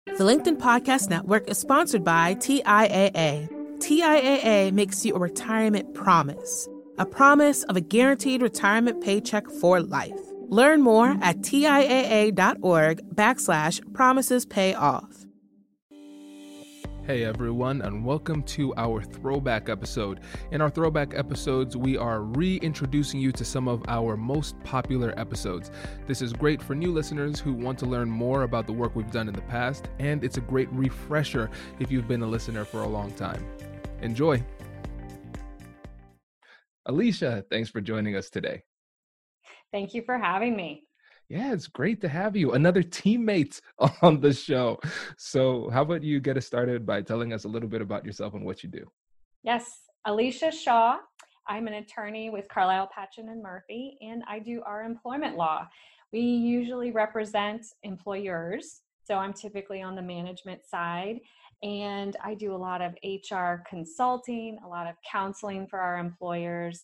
The LinkedIn Podcast Network is sponsored by TIAA. TIAA makes you a retirement promise, a promise of a guaranteed retirement paycheck for life. Learn more at TIAA.org/promises pay off. Hey everyone, and welcome to our throwback episode. In our throwback episodes, we are reintroducing you to some of our most popular episodes. This is great for new listeners who want to learn more about the work we've done in the past, and it's a great refresher if you've been a listener for a long time. Enjoy. Alicia, thanks for joining us today. Thank you for having me. Yeah, it's great to have you. Another teammate on the show. So how about you get us started by telling us a little bit about yourself and what you do? Yes, Alicia Shaw. I'm an attorney with Carlisle, Patchen and Murphy, and I do our employment law. We usually represent employers, so I'm typically on the management side, and I do a lot of HR consulting, a lot of counseling for our employers,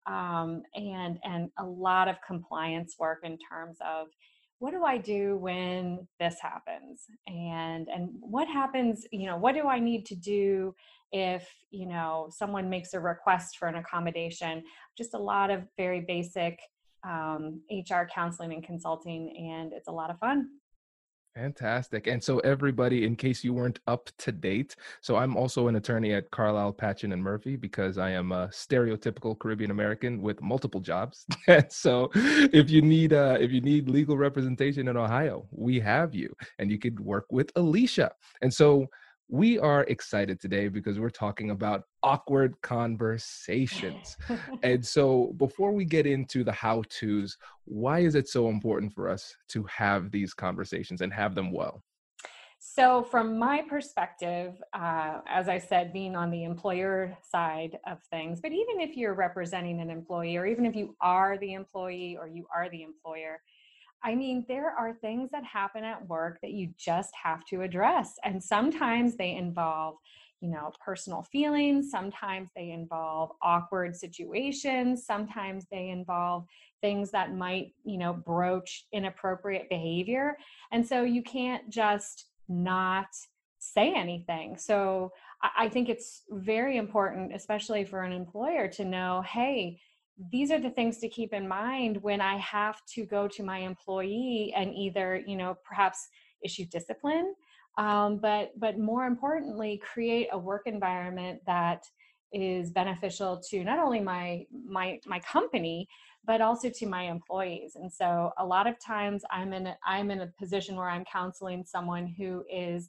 and a lot of compliance work in terms of what do I do when this happens, and what happens, what do I need to do if someone makes a request for an accommodation. Just a lot of very basic HR counseling and consulting, and it's a lot of fun. Fantastic. And so everybody, in case you weren't up to date, so I'm also an attorney at Carlisle, Patchen and Murphy because I am a stereotypical Caribbean American with multiple jobs. And so if you need legal representation in Ohio, we have you, and you could work with Alicia. And so we are excited today because we're talking about awkward conversations. And so before we get into the how-tos, why is it so important for us to have these conversations and have them well? So from my perspective, as I said, being on the employer side of things, but even if you're representing an employee, or even if you are the employee or you are the employer, I mean, there are things that happen at work that you just have to address. And sometimes they involve, personal feelings. Sometimes they involve awkward situations. Sometimes they involve things that might, broach inappropriate behavior. And so you can't just not say anything. So I think it's very important, especially for an employer, to know, hey, these are the things to keep in mind when I have to go to my employee and either, perhaps issue discipline, but more importantly, create a work environment that is beneficial to not only my company, but also to my employees. And so a lot of times I'm in a position where I'm counseling someone who is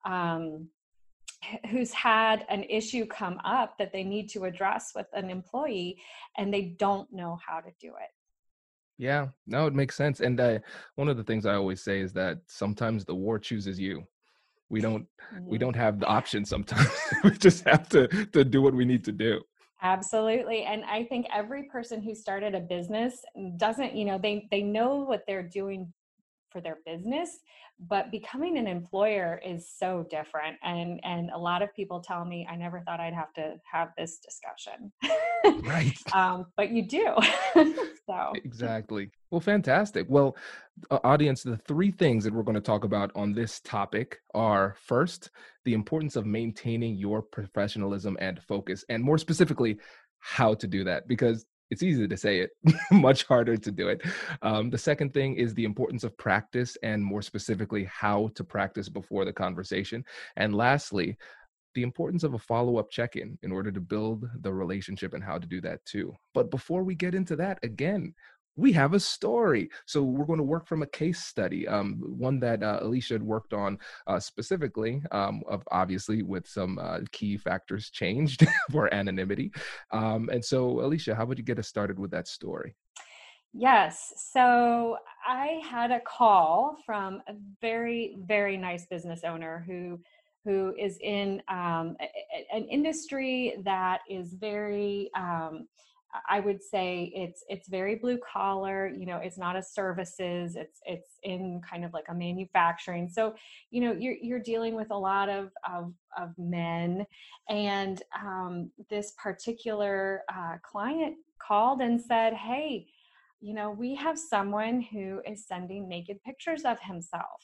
who's had an issue come up that they need to address with an employee, and they don't know how to do it. Yeah, no, it makes sense. And one of the things I always say is that sometimes the war chooses you. We don't have the option sometimes. We just have to do what we need to do. Absolutely. And I think every person who started a business doesn't, they know what they're doing for their business, but becoming an employer is so different. And a lot of people tell me, I never thought I'd have to have this discussion. Right. But you do. So Exactly. Well, fantastic. Well, audience, the three things that we're going to talk about on this topic are, first, the importance of maintaining your professionalism and focus, and more specifically, how to do that, because it's easy to say it, much harder to do it. The second thing is the importance of practice, and more specifically, how to practice before the conversation. And lastly, the importance of a follow-up check-in in order to build the relationship and how to do that too. But before we get into that, again, we have a story. So we're going to work from a case study, one that Alicia had worked on specifically, of obviously with some key factors changed for anonymity. And so, Alicia, how would you get us started with that story? yes. So I had a call from a very, very nice business owner who is in an industry that is very, I would say it's very blue collar. It's not a services. It's in kind of like a manufacturing. So you're dealing with a lot of men, and this particular client called and said, hey, we have someone who is sending naked pictures of himself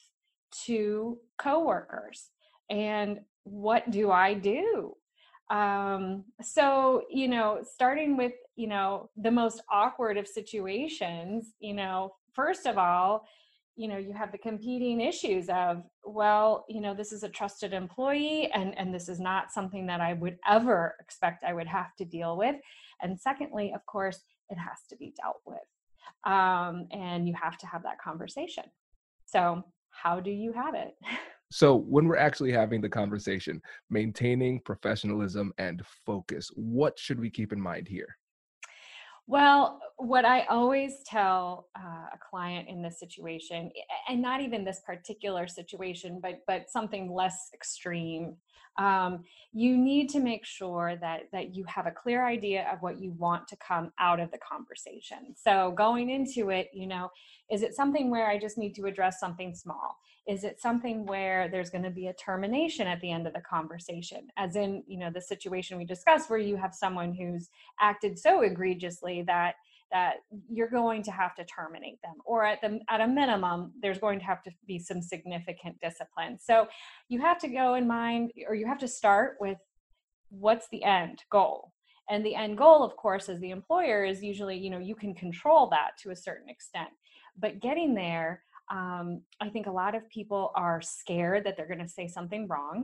to coworkers. And what do I do? So, starting with, the most awkward of situations, first of all, you have the competing issues of, well, this is a trusted employee, and this is not something that I would ever expect I would have to deal with. And secondly, of course, it has to be dealt with. And you have to have that conversation. So how do you have it? So when we're actually having the conversation, maintaining professionalism and focus, what should we keep in mind here? Well, what I always tell a client in this situation, and not even this particular situation, but something less extreme, you need to make sure that you have a clear idea of what you want to come out of the conversation. So going into it, is it something where I just need to address something small? Is it something where there's going to be a termination at the end of the conversation? As in, the situation we discussed where you have someone who's acted so egregiously that you're going to have to terminate them, or at a minimum there's going to have to be some significant discipline. So you have to go in mind, or you have to start with, what's the end goal? And the end goal, of course, as the employer, is usually, you can control that to a certain extent, but getting there, I think a lot of people are scared that they're going to say something wrong.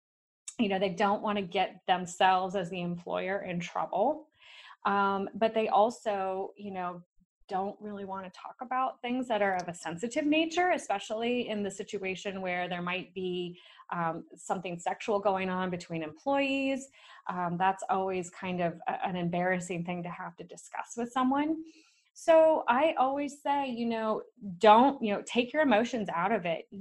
They don't want to get themselves as the employer in trouble. But they also, don't really want to talk about things that are of a sensitive nature, especially in the situation where there might be something sexual going on between employees. That's always kind of an embarrassing thing to have to discuss with someone. So I always say, don't, take your emotions out of it.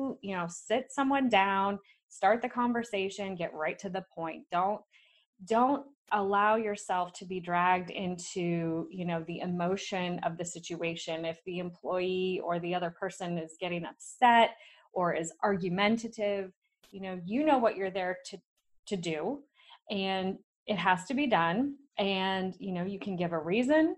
Sit someone down, start the conversation, get right to the point. Don't allow yourself to be dragged into, the emotion of the situation. If the employee or the other person is getting upset or is argumentative, you know what you're there to do, and it has to be done. And, you can give a reason,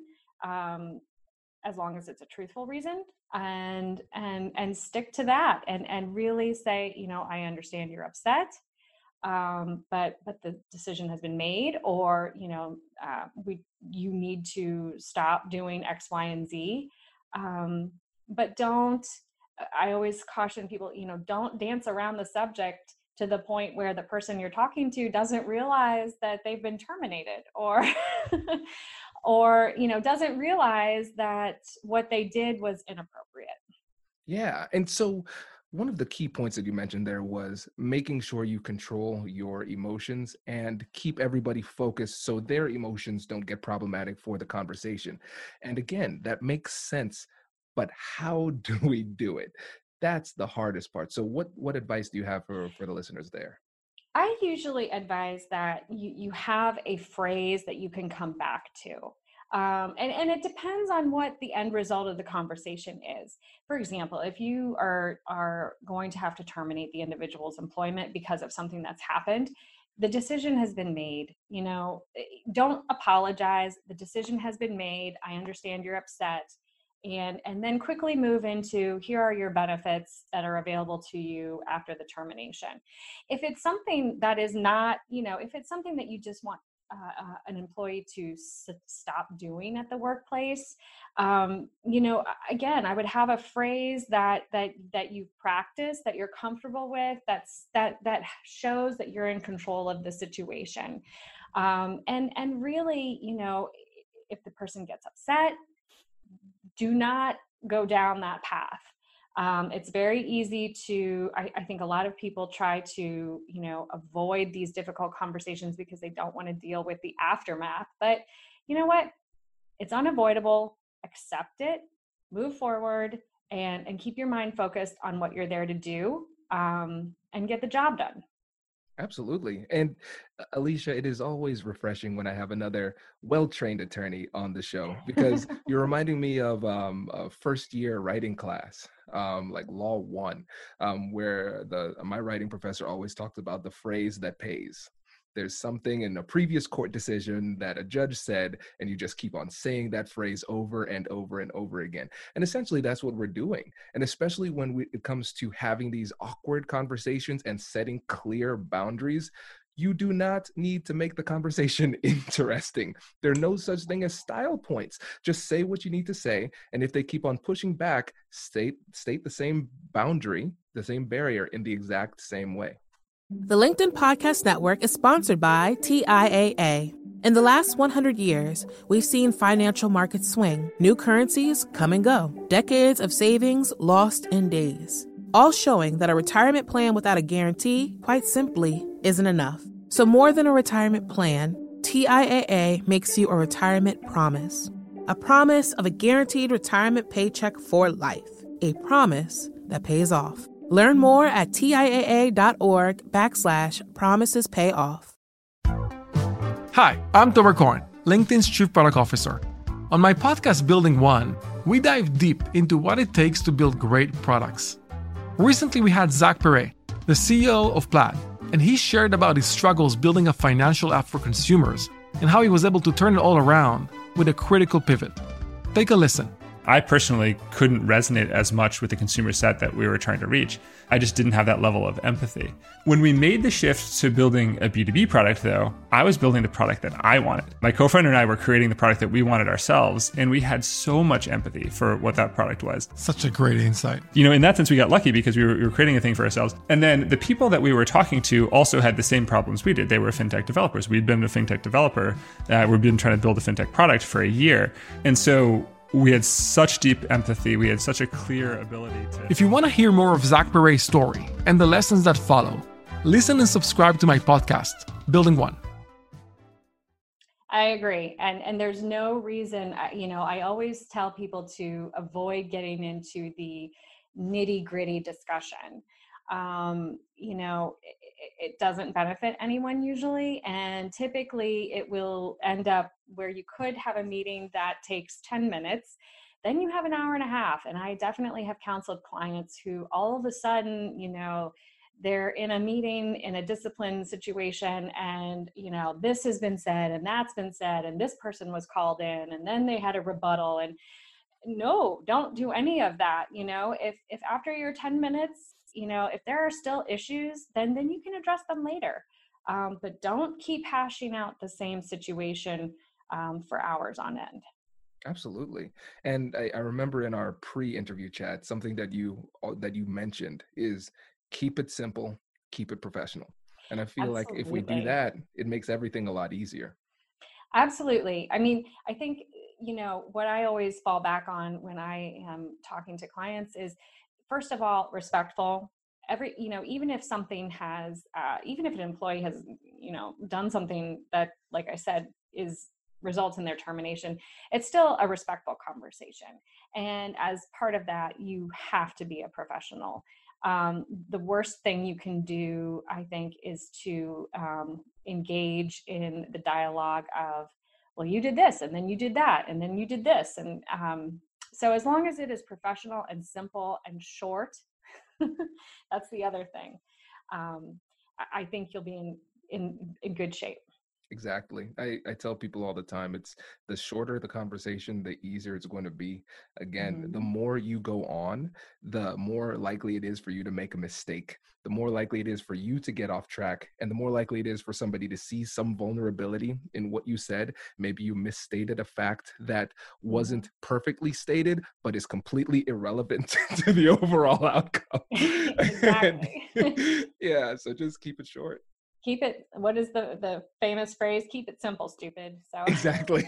as long as it's a truthful reason, and stick to that, and really say, I understand you're upset. But the decision has been made, or you need to stop doing X, Y, and Z. But don't. I always caution people, don't dance around the subject to the point where the person you're talking to doesn't realize that they've been terminated, or or doesn't realize that what they did was inappropriate. Yeah. And so one of the key points that you mentioned there was making sure you control your emotions and keep everybody focused so their emotions don't get problematic for the conversation. And again, that makes sense, but how do we do it? That's the hardest part. So what advice do you have for the listeners there? I usually advise that you have a phrase that you can come back to. And it depends on what the end result of the conversation is. For example, if you are going to have to terminate the individual's employment because of something that's happened, the decision has been made. Don't apologize. The decision has been made. I understand you're upset. And then quickly move into, here are your benefits that are available to you after the termination. If it's something that is not, if it's something that you just want an employee to stop doing at the workplace, again, I would have a phrase that you've practiced, that you're comfortable with, that shows that you're in control of the situation. And really, if the person gets upset, do not go down that path. It's very easy to, I think a lot of people try to, avoid these difficult conversations because they don't want to deal with the aftermath. But you know what? It's unavoidable. Accept it, move forward, and keep your mind focused on what you're there to do, and get the job done. Absolutely. And Alicia, it is always refreshing when I have another well-trained attorney on the show, because you're reminding me of a first year writing class, like Law 1, where my writing professor always talked about the phrase that pays. There's something in a previous court decision that a judge said, and you just keep on saying that phrase over and over and over again. And essentially, that's what we're doing. And especially when it comes to having these awkward conversations and setting clear boundaries, you do not need to make the conversation interesting. There are no such thing as style points. Just say what you need to say. And if they keep on pushing back, state the same boundary, the same barrier in the exact same way. The LinkedIn Podcast Network is sponsored by TIAA. In the last 100 years, we've seen financial markets swing, new currencies come and go, decades of savings lost in days, all showing that a retirement plan without a guarantee, quite simply, isn't enough. So more than a retirement plan, TIAA makes you a retirement promise. A promise of a guaranteed retirement paycheck for life. A promise that pays off. Learn more at TIAA.org/promisespayoff. Hi, I'm Tomer Cohen, LinkedIn's Chief Product Officer. On my podcast, Building One, we dive deep into what it takes to build great products. Recently, we had Zach Perret, the CEO of Plaid, and he shared about his struggles building a financial app for consumers and how he was able to turn it all around with a critical pivot. Take a listen. I personally couldn't resonate as much with the consumer set that we were trying to reach. I just didn't have that level of empathy. When we made the shift to building a B2B product, though, I was building the product that I wanted. My co-founder and I were creating the product that we wanted ourselves, and we had so much empathy for what that product was. Such a great insight. In that sense, we got lucky because we were creating a thing for ourselves. And then the people that we were talking to also had the same problems we did. They were fintech developers. We'd been a fintech developer. We'd been trying to build a fintech product for a year. And so we had such deep empathy. We had such a clear ability to... If you want to hear more of Zach Perret's story and the lessons that follow, listen and subscribe to my podcast, Building One. I agree. And there's no reason, I always tell people to avoid getting into the nitty-gritty discussion. It doesn't benefit anyone usually. And typically it will end up where you could have a meeting that takes 10 minutes. Then you have an hour and a half. And I definitely have counseled clients who all of a sudden, they're in a meeting in a discipline situation and, this has been said and that's been said and this person was called in and then they had a rebuttal. And no, don't do any of that. If after your 10 minutes, if there are still issues, then you can address them later. But don't keep hashing out the same situation for hours on end. Absolutely. And I remember in our pre-interview chat, something that you mentioned is keep it simple, keep it professional. And I feel like if we do that, it makes everything a lot easier. Absolutely. I mean, I think, what I always fall back on when I am talking to clients is, first of all, respectful. Even if something has, even if an employee has, done something that, like I said, results in their termination, it's still a respectful conversation. And as part of that, you have to be a professional. The worst thing you can do, I think, is to engage in the dialogue of, well, you did this, and then you did that, and then you did this. And so as long as it is professional and simple and short, that's the other thing. I think you'll be in good shape. Exactly. I tell people all the time, it's the shorter the conversation, the easier it's going to be. Again, the more you go on, the more likely it is for you to make a mistake, the more likely it is for you to get off track, and the more likely it is for somebody to see some vulnerability in what you said. Maybe you misstated a fact that wasn't perfectly stated, but is completely irrelevant to the overall outcome. Exactly. Yeah, so just keep it short. Keep it, what is the famous phrase? Keep it simple, stupid. So exactly.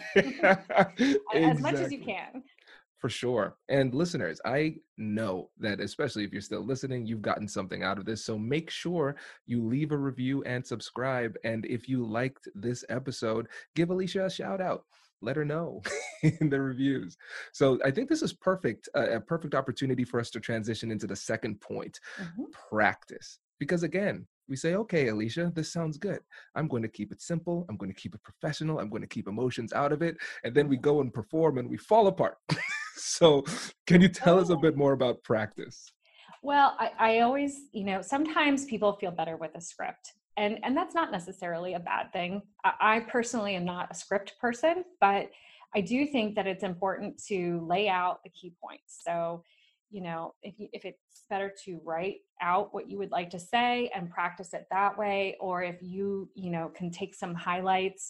As much as you can. For sure. And listeners, I know that especially if you're still listening, you've gotten something out of this. So make sure you leave a review and subscribe. And if you liked this episode, give Alicia a shout out. Let her know in the reviews. So I think this is perfect, a perfect opportunity for us to transition into the second point, practice. Because again, we say, okay, Alicia, this sounds good. I'm going to keep it simple. I'm going to keep it professional. I'm going to keep emotions out of it. And then we go and perform and we fall apart. So can you tell us a bit more about practice? Well, I always, sometimes people feel better with a script. And that's not necessarily a bad thing. I personally am not a script person, but I do think that it's important to lay out the key points. So, if it's better to write out what you would like to say and practice it that way, or if you can take some highlights,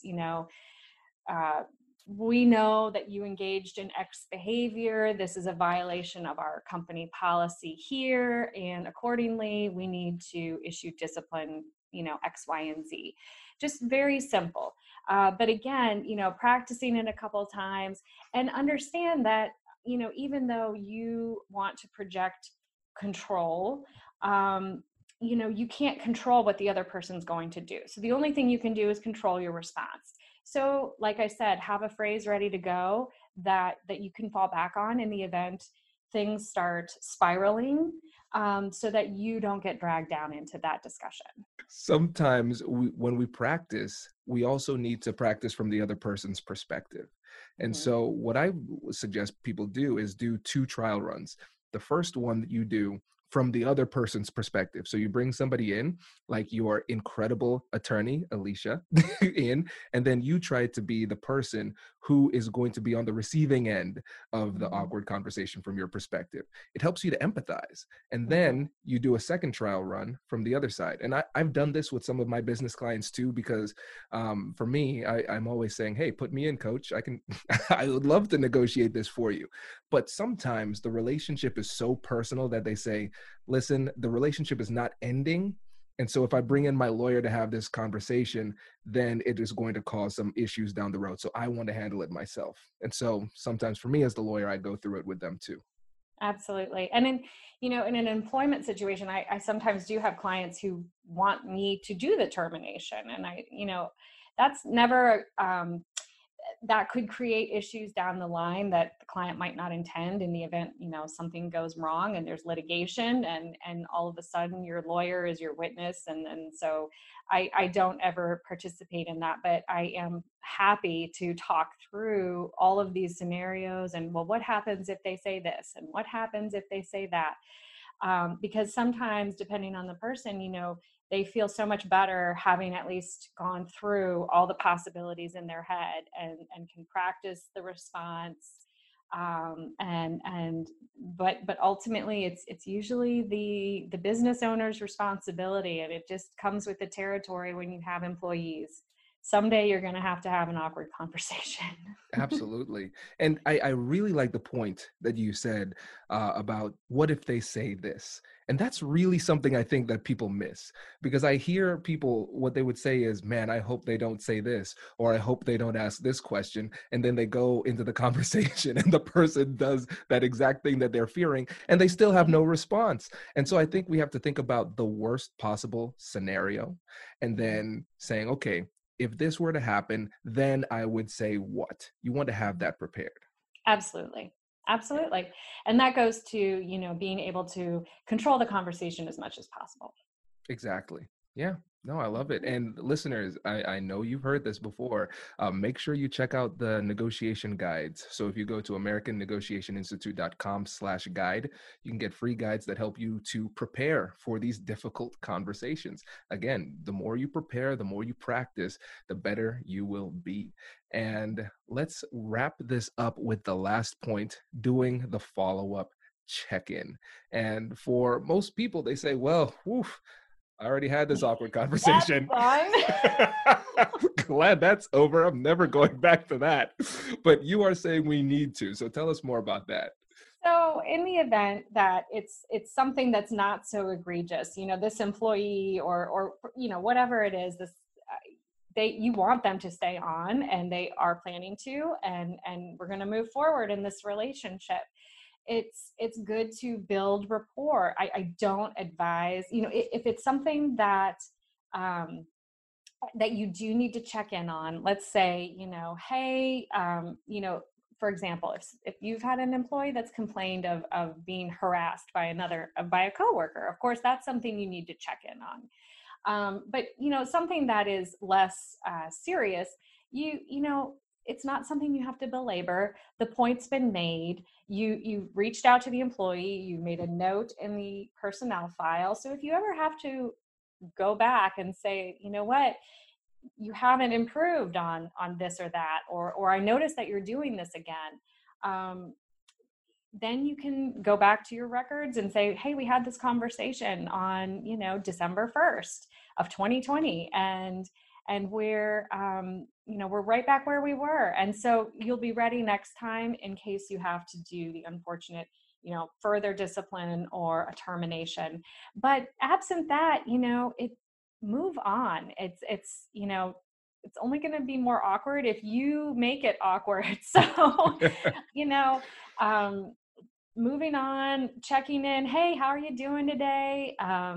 we know that you engaged in X behavior. This is a violation of our company policy here. And accordingly, we need to issue discipline, X, Y, and Z. Just very simple. But again, practicing it a couple of times and understand that, even though you want to project control, you can't control what the other person's going to do. So the only thing you can do is control your response. So like I said, have a phrase ready to go that you can fall back on in the event things start spiraling, so that you don't get dragged down into that discussion. Sometimes when we practice, we also need to practice from the other person's perspective. And so what I suggest people do is do 2 trial runs. The first one that you do from the other person's perspective. So you bring somebody in, like your incredible attorney, Alicia, in, and then you try to be the person who is going to be on the receiving end of the awkward conversation from your perspective. It helps you to empathize. And then you do a second trial run from the other side. And I've done this with some of my business clients too, because for me, I'm always saying, hey, put me in, coach. I would love to negotiate this for you. But sometimes the relationship is so personal that they say, listen, the relationship is not ending. And so if I bring in my lawyer to have this conversation, then it is going to cause some issues down the road. So I want to handle it myself. And so sometimes for me as the lawyer, I go through it with them too. Absolutely. And in an employment situation, I sometimes do have clients who want me to do the termination. And that's never, that could create issues down the line that the client might not intend in the event, something goes wrong and there's litigation and all of a sudden your lawyer is your witness. And so I don't ever participate in that, but I am happy to talk through all of these scenarios and, well, what happens if they say this? And what happens if they say that? Because sometimes, depending on the person, they feel so much better having at least gone through all the possibilities in their head and can practice the response. But ultimately it's usually the business owner's responsibility, and it just comes with the territory when you have employees. Someday you're going to have an awkward conversation. Absolutely. And I really like the point that you said about what if they say this? And that's really something I think that people miss, because I hear people, what they would say is, man, I hope they don't say this, or I hope they don't ask this question. And then they go into the conversation and the person does that exact thing that they're fearing, and they still have no response. And so I think we have to think about the worst possible scenario and then saying, okay, if this were to happen, then I would say what? You want to have that prepared. Absolutely. Absolutely. And that goes to, being able to control the conversation as much as possible. Exactly. Yeah. No, I love it. And listeners, I know you've heard this before. Make sure you check out the negotiation guides. So if you go to AmericanNegotiationInstitute.com/guide, you can get free guides that help you to prepare for these difficult conversations. Again, the more you prepare, the more you practice, the better you will be. And let's wrap this up with the last point, doing the follow-up check-in. And for most people, they say, well, woof, I already had this awkward conversation. Glad that's over. I'm never going back to that. But you are saying we need to. So tell us more about that. So in the event that it's something that's not so egregious, this employee or whatever it is, you want them to stay on, and they are planning to, and we're going to move forward in this relationship. It's good to build rapport. I don't advise, if it's something that that you do need to check in on. Let's say, hey, for example, if you've had an employee that's complained of being harassed by a coworker, of course, that's something you need to check in on. But something that is less serious, it's not something you have to belabor. The point's been made. You reached out to the employee. You made a note in the personnel file. So if you ever have to go back and say, you know what, you haven't improved on this or that, or I noticed that you're doing this again. Then you can go back to your records and say, hey, we had this conversation on, December 1st of 2020, and we're, we're right back where we were. And so you'll be ready next time in case you have to do the unfortunate, further discipline or a termination. But absent that, it move on. It's only going to be more awkward if you make it awkward. So, moving on, checking in, hey, how are you doing today?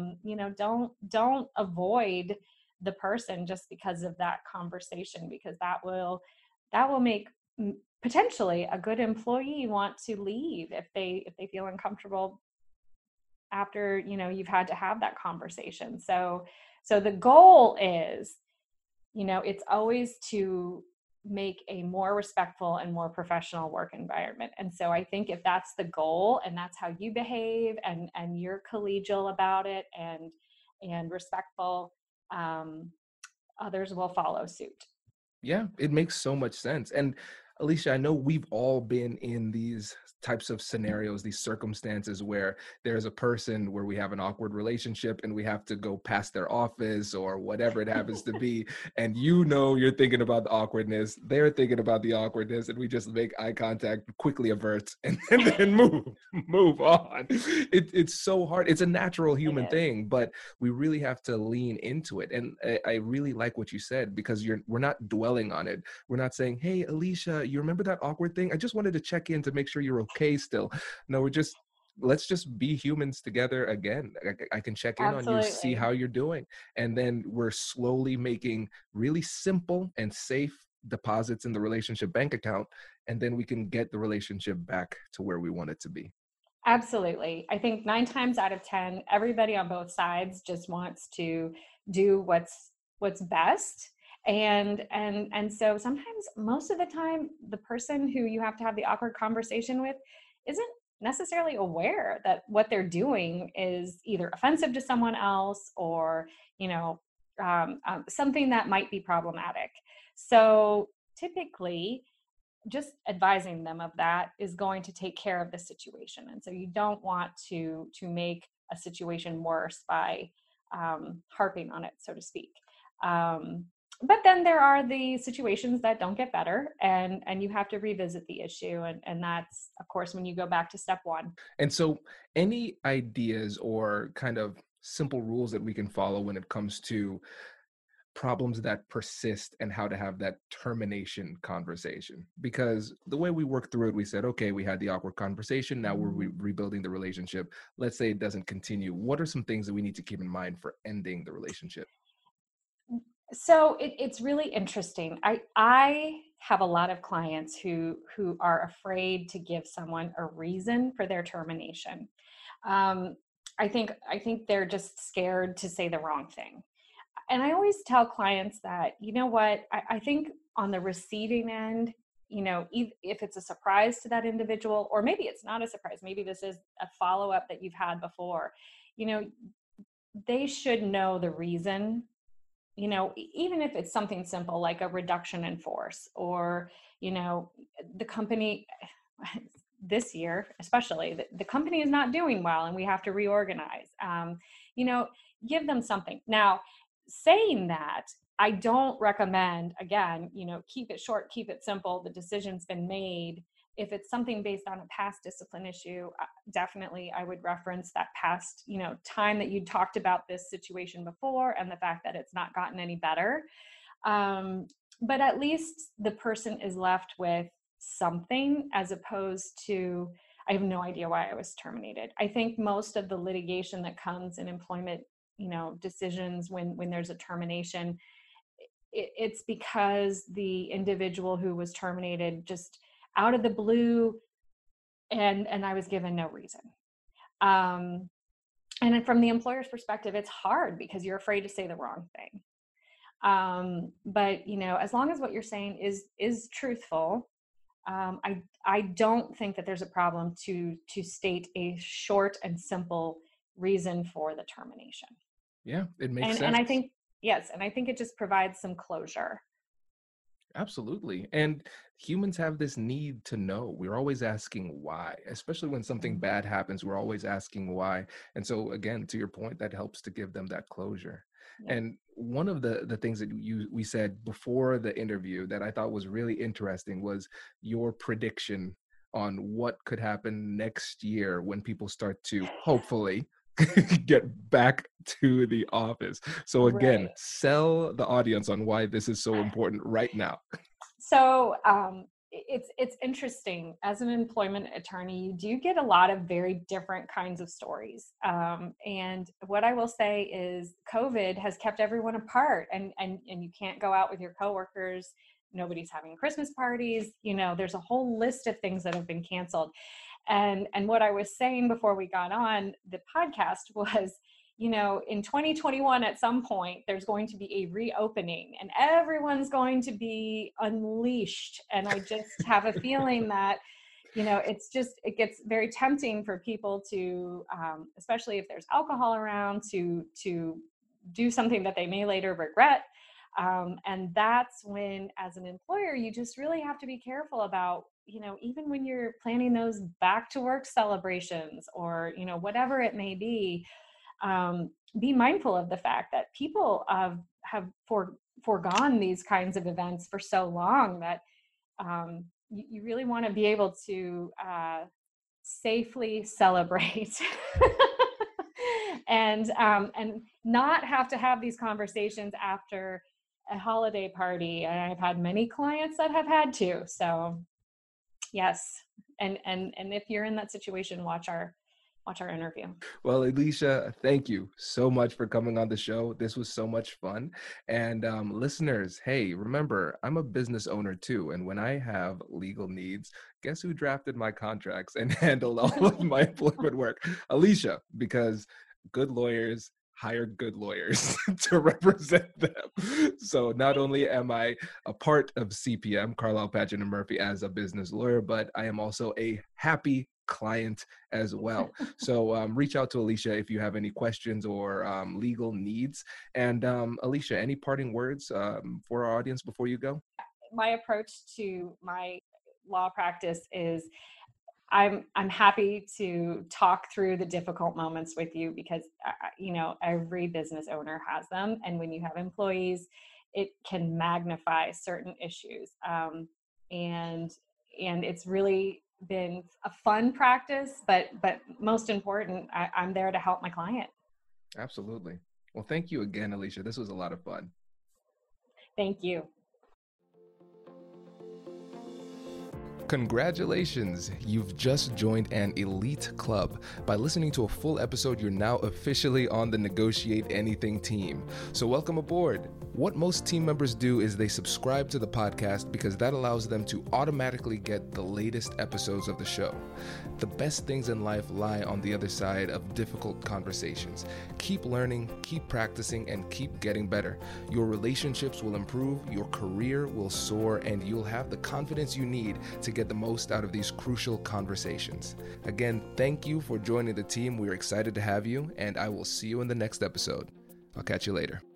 Don't avoid the person just because of that conversation, because that will make potentially a good employee want to leave if they feel uncomfortable after, you've had to have that conversation. So the goal is, it's always to make a more respectful and more professional work environment. And so I think if that's the goal and that's how you behave and you're collegial about it and respectful, others will follow suit. Yeah, it makes so much sense. And Alicia, I know we've all been in these types of scenarios, these circumstances where there's a person where we have an awkward relationship and we have to go past their office or whatever it happens to be. And you're thinking about the awkwardness, they're thinking about the awkwardness, and we just make eye contact, quickly avert, and then move on. It's so hard. It's a natural human thing, but we really have to lean into it. And I really like what you said, because we're not dwelling on it. We're not saying, hey, Alicia, you remember that awkward thing? I just wanted to check in to make sure you're okay still. No, let's just be humans together again. I can check in on you, see how you're doing. And then we're slowly making really simple and safe deposits in the relationship bank account. And then we can get the relationship back to where we want it to be. Absolutely. I think 9 times out of 10, everybody on both sides just wants to do what's best. And so sometimes, most of the time, the person who you have to have the awkward conversation with isn't necessarily aware that what they're doing is either offensive to someone else or, something that might be problematic. So typically, just advising them of that is going to take care of the situation. And so you don't want to make a situation worse by harping on it, so to speak. But then there are the situations that don't get better, and you have to revisit the issue. And that's, of course, when you go back to step 1. And so any ideas or kind of simple rules that we can follow when it comes to problems that persist and how to have that termination conversation? Because the way we worked through it, we said, okay, we had the awkward conversation. Now we're rebuilding the relationship. Let's say it doesn't continue. What are some things that we need to keep in mind for ending the relationship? So it's really interesting. I have a lot of clients who are afraid to give someone a reason for their termination. I think they're just scared to say the wrong thing. And I always tell clients that, you know what, I think on the receiving end, if it's a surprise to that individual, or maybe it's not a surprise, maybe this is a follow-up that you've had before, they should know the reason. Even if it's something simple like a reduction in force, or, the company this year, especially the company is not doing well and we have to reorganize, give them something. Now, saying that, I don't recommend, again, keep it short, keep it simple. The decision's been made. If it's something based on a past discipline issue, definitely I would reference that past, time that you talked about this situation before and the fact that it's not gotten any better. But at least the person is left with something, as opposed to, I have no idea why I was terminated. I think most of the litigation that comes in employment, decisions when there's a termination, it's because the individual who was terminated just out of the blue, and I was given no reason. And from the employer's perspective, it's hard because you're afraid to say the wrong thing. But as long as what you're saying is truthful, I don't think that there's a problem to state a short and simple reason for the termination. Yeah, it makes sense. And I think, yes, and I think it just provides some closure. Absolutely. And humans have this need to know. We're always asking why, especially when something bad happens, we're always asking why. And so again, to your point, that helps to give them that closure. Yeah. And one of the things that we said before the interview that I thought was really interesting was your prediction on what could happen next year when people start to hopefully get back to the office. So again, Right. sell the audience on why this is so important right now. So it's interesting. As an employment attorney, you do get a lot of very different kinds of stories. And what I will say is COVID has kept everyone apart, and you can't go out with your coworkers. Nobody's having Christmas parties. There's a whole list of things that have been canceled. And what I was saying before we got on the podcast was, in 2021, at some point, there's going to be a reopening and everyone's going to be unleashed. And I just have a feeling that, it gets very tempting for people to, especially if there's alcohol around, to do something that they may later regret. And that's when, as an employer, you just really have to be careful about, even when you're planning those back to work celebrations or, whatever it may be mindful of the fact that people have foregone these kinds of events for so long that you really want to be able to safely celebrate and not have to have these conversations after a holiday party. And I've had many clients that have had to. So yes. And if you're in that situation, watch our interview. Well, Alicia, thank you so much for coming on the show. This was so much fun. And listeners, hey, remember, I'm a business owner too. And when I have legal needs, guess who drafted my contracts and handled all of my employment work? Alicia, because good lawyers hire good lawyers to represent them. So not only am I a part of CPM, Carlisle, Padgett & Murphy, as a business lawyer, but I am also a happy client as well. So reach out to Alicia if you have any questions or legal needs. And Alicia, any parting words for our audience before you go? My approach to my law practice is I'm happy to talk through the difficult moments with you because, every business owner has them. And when you have employees, it can magnify certain issues. And it's really been a fun practice, but most important, I'm there to help my client. Absolutely. Well, thank you again, Alicia. This was a lot of fun. Thank you. Congratulations, you've just joined an elite club. By listening to a full episode, you're now officially on the Negotiate Anything team. So welcome aboard. What most team members do is they subscribe to the podcast because that allows them to automatically get the latest episodes of the show. The best things in life lie on the other side of difficult conversations. Keep learning, keep practicing, and keep getting better. Your relationships will improve, your career will soar, and you'll have the confidence you need to get the most out of these crucial conversations. Again, thank you for joining the team. We're excited to have you, and I will see you in the next episode. I'll catch you later.